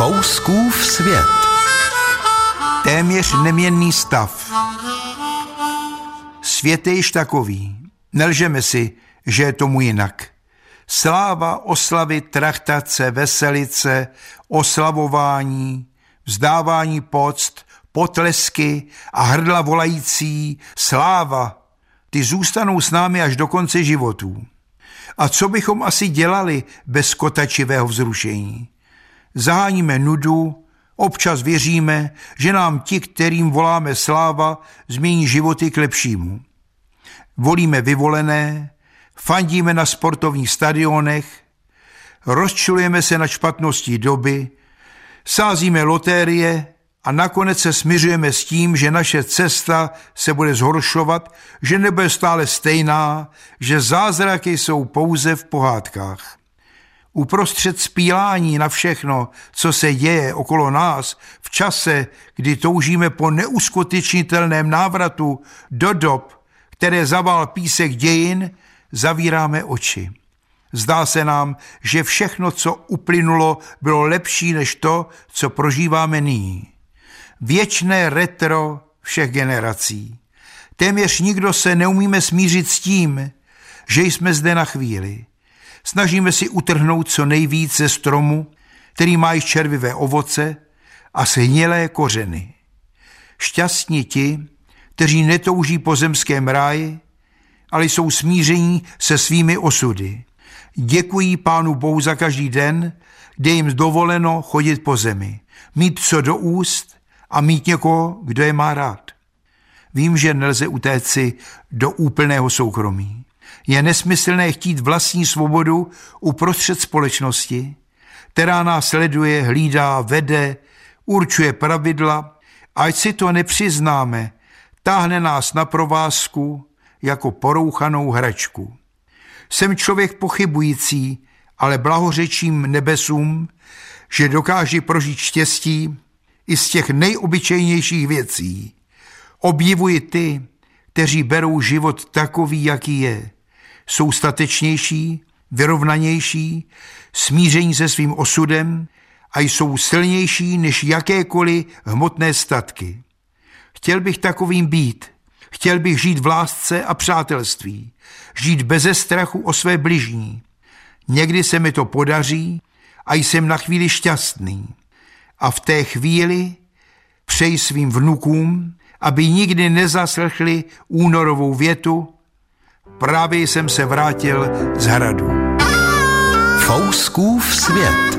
Fouskův svět. Téměř neměnný stav. Svět je již takový. Nelžeme si, že je tomu jinak. Sláva, oslavy, trachtace, veselice, oslavování, vzdávání poct, potlesky a hrdla volající sláva, ty zůstanou s námi až do konce životů. A co bychom asi dělali bez kotačivého vzrušení? Zaháníme nudu, občas věříme, že nám ti, kterým voláme sláva, změní životy k lepšímu. Volíme vyvolené, fandíme na sportovních stadionech, rozčilujeme se nad špatností doby, sázíme lotérie a nakonec se smiřujeme s tím, že naše cesta se bude zhoršovat, že nebude stále stejná, že zázraky jsou pouze v pohádkách. Uprostřed spílání na všechno, co se děje okolo nás, v čase, kdy toužíme po neuskutečnitelném návratu do dob, které zavál písek dějin, zavíráme oči. Zdá se nám, že všechno, co uplynulo, bylo lepší než to, co prožíváme nyní. Věčné retro všech generací. Téměř nikdo se neumíme smířit s tím, že jsme zde na chvíli. Snažíme si utrhnout co nejvíc ze stromu, který má již červivé ovoce a shnilé kořeny. Šťastní ti, kteří netouží po zemském ráji, ale jsou smíření se svými osudy. Děkují Pánu Bohu za každý den, kde jim dovoleno chodit po zemi, mít co do úst a mít někoho, kdo je má rád. Vím, že nelze utéci do úplného soukromí. Je nesmyslné chtít vlastní svobodu uprostřed společnosti, která nás sleduje, hlídá, vede, určuje pravidla, a ať si to nepřiznáme, táhne nás na provázku jako porouchanou hračku. Jsem člověk pochybující, ale blahořečím nebesům, že dokáže prožít štěstí i z těch nejobyčejnějších věcí. Obdivuji ty, kteří berou život takový, jaký je. Jsou statečnější, vyrovnanější, smíření se svým osudem a jsou silnější než jakékoliv hmotné statky. Chtěl bych takovým být. Chtěl bych žít v lásce a přátelství. Žít beze strachu o své bližní. Někdy se mi to podaří a jsem na chvíli šťastný. A v té chvíli přeji svým vnukům, aby nikdy nezaslechli únorovou větu: právě jsem se vrátil z hradu. Fouskův svět.